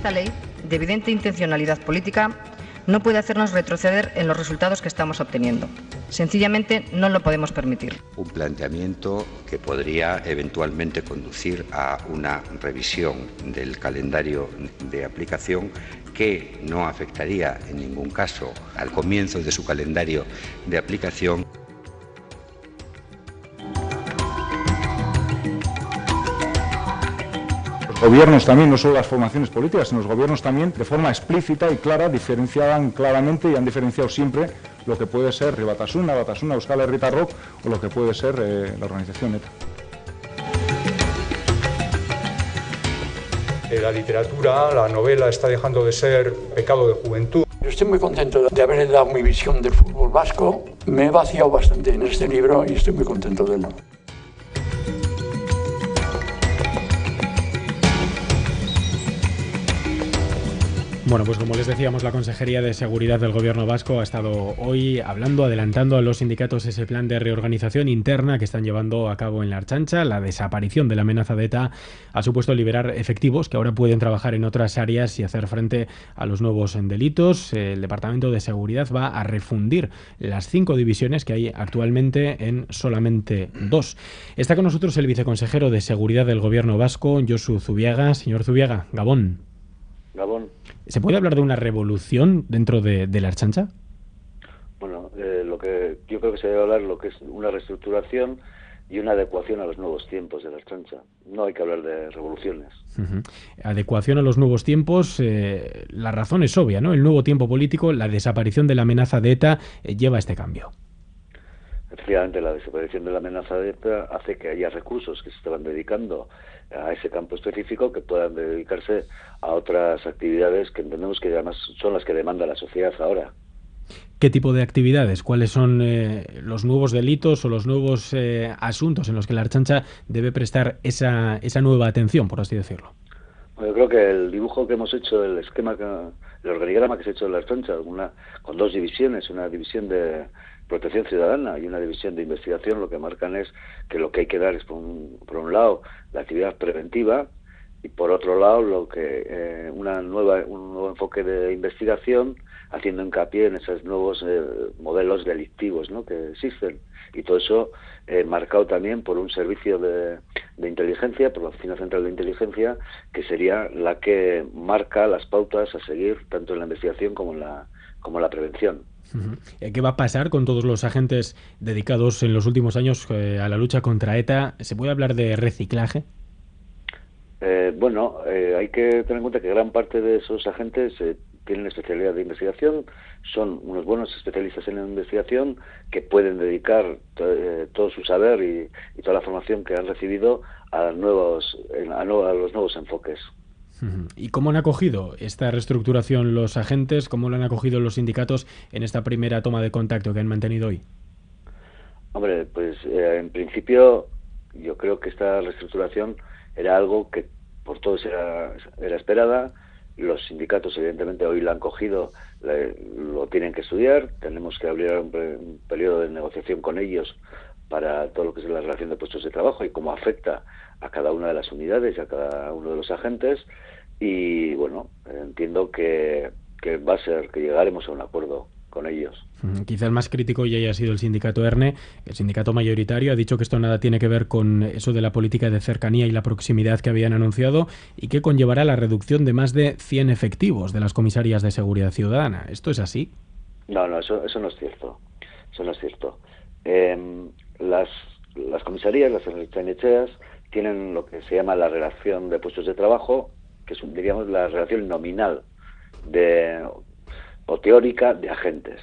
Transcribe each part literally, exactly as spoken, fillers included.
esta ley, de evidente intencionalidad política, no puede hacernos retroceder en los resultados que estamos obteniendo. Sencillamente no lo podemos permitir. Un planteamiento que podría eventualmente conducir a una revisión del calendario de aplicación que no afectaría en ningún caso al comienzo de su calendario de aplicación. Los gobiernos también, no solo las formaciones políticas, sino los gobiernos también, de forma explícita y clara, diferenciaban claramente y han diferenciado siempre lo que puede ser Batasuna, Batasuna, Euskal Herritarrok o lo que puede ser eh, la organización ETA. La literatura, la novela está dejando de ser pecado de juventud. Estoy muy contento de haber dado mi visión del fútbol vasco. Me he vaciado bastante en este libro y estoy muy contento de él. Bueno, pues como les decíamos, la Consejería de Seguridad del Gobierno vasco ha estado hoy hablando, adelantando a los sindicatos ese plan de reorganización interna que están llevando a cabo en la Ertzaintza. La desaparición de la amenaza de ETA ha supuesto liberar efectivos que ahora pueden trabajar en otras áreas y hacer frente a los nuevos delitos. El Departamento de Seguridad va a refundir las cinco divisiones que hay actualmente en solamente dos. Está con nosotros el viceconsejero de Seguridad del Gobierno vasco, Josu Zubiaga. Señor Zubiaga, Gabón. Gabón. ¿Se puede hablar de una revolución dentro de, de la Ertzaintza? Bueno, eh, lo que yo creo que se debe hablar lo que es una reestructuración y una adecuación a los nuevos tiempos de la Ertzaintza. No hay que hablar de revoluciones. Uh-huh. Adecuación a los nuevos tiempos, eh, la razón es obvia, ¿no? El nuevo tiempo político, la desaparición de la amenaza de ETA eh, lleva a este cambio. Efectivamente, la desaparición de la amenaza de ETA hace que haya recursos que se estaban dedicando a ese campo específico que puedan dedicarse a otras actividades que entendemos que además son las que demanda la sociedad ahora. ¿Qué tipo de actividades? ¿Cuáles son eh, los nuevos delitos o los nuevos eh, asuntos en los que la Ertzaintza debe prestar esa, esa nueva atención, por así decirlo? Bueno, yo creo que el dibujo que hemos hecho, el esquema, que, el organigrama que se ha hecho de la Ertzaintza, una, con dos divisiones, una división de protección ciudadana y una división de investigación, lo que marcan es que lo que hay que dar es, por un, por un lado, la actividad preventiva y, por otro lado, lo que eh, una nueva un nuevo enfoque de investigación, haciendo hincapié en esos nuevos eh, modelos delictivos, ¿no?, que existen. Y todo eso eh, marcado también por un servicio de, de inteligencia, por la Oficina Central de Inteligencia, que sería la que marca las pautas a seguir tanto en la investigación como en la, como en la prevención. Uh-huh. ¿Qué va a pasar con todos los agentes dedicados en los últimos años eh, a la lucha contra ETA? ¿Se puede hablar de reciclaje? Eh, bueno, eh, hay que tener en cuenta que gran parte de esos agentes eh, tienen especialidad de investigación, son unos buenos especialistas en la investigación que pueden dedicar eh, todo su saber y, y toda la formación que han recibido a, nuevos, a, no, a los nuevos enfoques. ¿Y cómo han acogido esta reestructuración los agentes? ¿Cómo lo han acogido los sindicatos en esta primera toma de contacto que han mantenido hoy? Hombre, pues eh, en principio yo creo que esta reestructuración era algo que por todos era, era esperada. Los sindicatos evidentemente hoy la han cogido, le, lo tienen que estudiar, tenemos que abrir un, un periodo de negociación con ellos para todo lo que es la relación de puestos de trabajo y cómo afecta a cada una de las unidades y a cada uno de los agentes. Y bueno, entiendo que, que va a ser, que llegaremos a un acuerdo con ellos. Mm, quizá el más crítico ya haya sido el sindicato ERNE, el sindicato mayoritario. Ha dicho que esto nada tiene que ver con eso de la política de cercanía y la proximidad que habían anunciado y que conllevará la reducción de más de cien efectivos de las comisarías de seguridad ciudadana. ¿Esto es así? No, no, eso, eso no es cierto. Eso no es cierto. Eh, las, las comisarías, las ertzainetxeas, tienen lo que se llama la relación de puestos de trabajo, que es, diríamos, la relación nominal de, o teórica de agentes.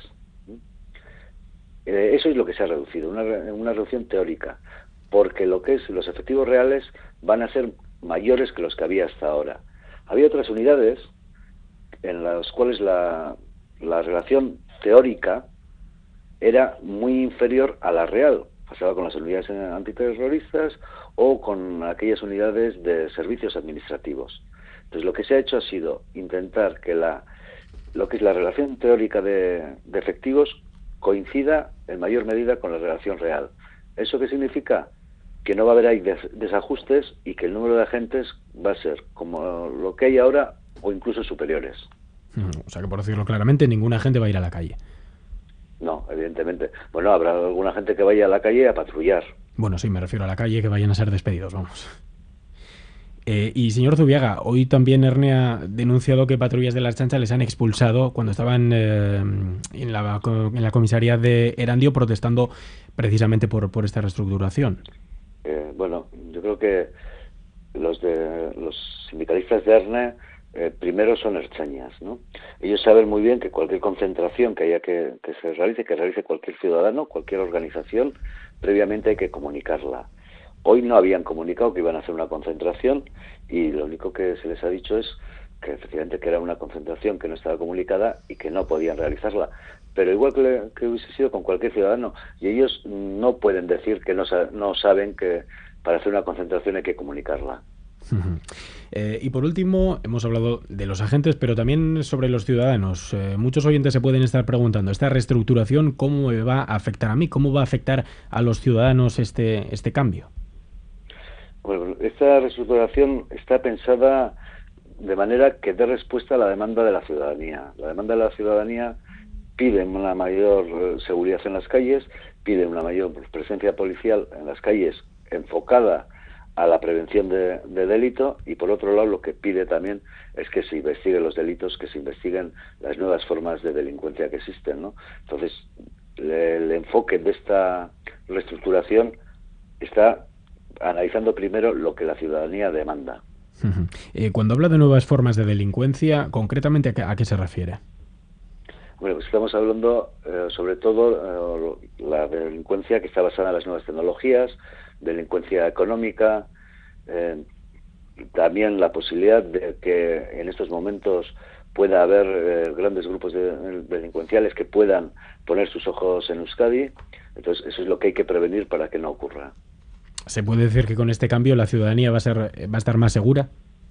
Eh, eso es lo que se ha reducido, una, una reducción teórica, porque lo que es los efectivos reales van a ser mayores que los que había hasta ahora. Había otras unidades en las cuales la, la relación teórica era muy inferior a la real. Pasaba con las unidades antiterroristas o con aquellas unidades de servicios administrativos. Entonces lo que se ha hecho ha sido intentar que la lo que es la relación teórica de, de efectivos coincida en mayor medida con la relación real. ¿Eso qué significa? Que no va a haber ahí des, desajustes y que el número de agentes va a ser como lo que hay ahora o incluso superiores. O sea que, por decirlo claramente, ninguna gente va a ir a la calle. No, evidentemente. Bueno, habrá alguna gente que vaya a la calle a patrullar. Bueno, sí, me refiero a la calle, que vayan a ser despedidos, vamos. Eh, y señor Zubiaga, hoy también Erne ha denunciado que patrullas de la Ertzaintza les han expulsado cuando estaban eh, en, la, en la comisaría de Erandio protestando precisamente por, por esta reestructuración. Eh, bueno, yo creo que los de los sindicalistas de Erne eh, primero son ertzañas, ¿no? Ellos saben muy bien que cualquier concentración que haya que, que se realice, que realice cualquier ciudadano, cualquier organización, previamente hay que comunicarla. Hoy no habían comunicado que iban a hacer una concentración y lo único que se les ha dicho es que efectivamente que era una concentración que no estaba comunicada y que no podían realizarla. Pero igual que, le, que hubiese sido con cualquier ciudadano, y ellos no pueden decir que no, no saben que para hacer una concentración hay que comunicarla. Uh-huh. Eh, y por último, hemos hablado de los agentes, pero también sobre los ciudadanos. Eh, muchos oyentes se pueden estar preguntando, ¿esta reestructuración cómo me va a afectar a mí? ¿Cómo va a afectar a los ciudadanos este, este cambio? Bueno, esta reestructuración está pensada de manera que dé respuesta a la demanda de la ciudadanía. La demanda de la ciudadanía pide una mayor seguridad en las calles, pide una mayor presencia policial en las calles enfocada a la prevención de, de delito, y por otro lado lo que pide también es que se investiguen los delitos, que se investiguen las nuevas formas de delincuencia que existen, ¿no? Entonces, le, el enfoque de esta reestructuración está analizando primero lo que la ciudadanía demanda. Uh-huh. Eh, cuando habla de nuevas formas de delincuencia, concretamente ¿a qué, a qué se refiere? Bueno, pues estamos hablando eh, sobre todo eh, la delincuencia que está basada en las nuevas tecnologías, delincuencia económica, eh, también la posibilidad de que en estos momentos pueda haber eh, grandes grupos de, de delincuenciales que puedan poner sus ojos en Euskadi. Entonces eso es lo que hay que prevenir para que no ocurra. ¿Se puede decir que con este cambio la ciudadanía va a ser va a estar más segura?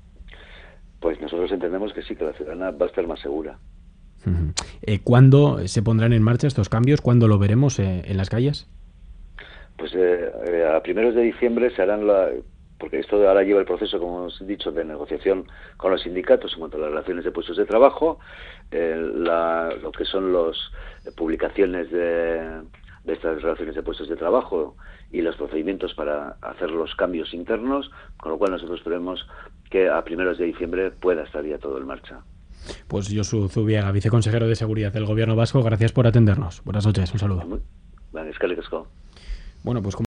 Pues nosotros entendemos que sí, que la ciudadanía va a estar más segura. Uh-huh. Eh, ¿Cuándo se pondrán en marcha estos cambios? ¿Cuándo lo veremos eh, en las calles? Pues eh, eh, a primeros de diciembre se harán la... porque esto ahora lleva el proceso, como hemos dicho, de negociación con los sindicatos en cuanto a las relaciones de puestos de trabajo, eh, la, lo que son las eh, publicaciones de, de estas relaciones de puestos de trabajo y los procedimientos para hacer los cambios internos, con lo cual nosotros esperemos que a primeros de diciembre pueda estar ya todo en marcha. Pues Josu Zubiaga, viceconsejero de Seguridad del Gobierno Vasco, gracias por atendernos. Buenas noches, un saludo. Vale, eskerrik asko. Bueno, pues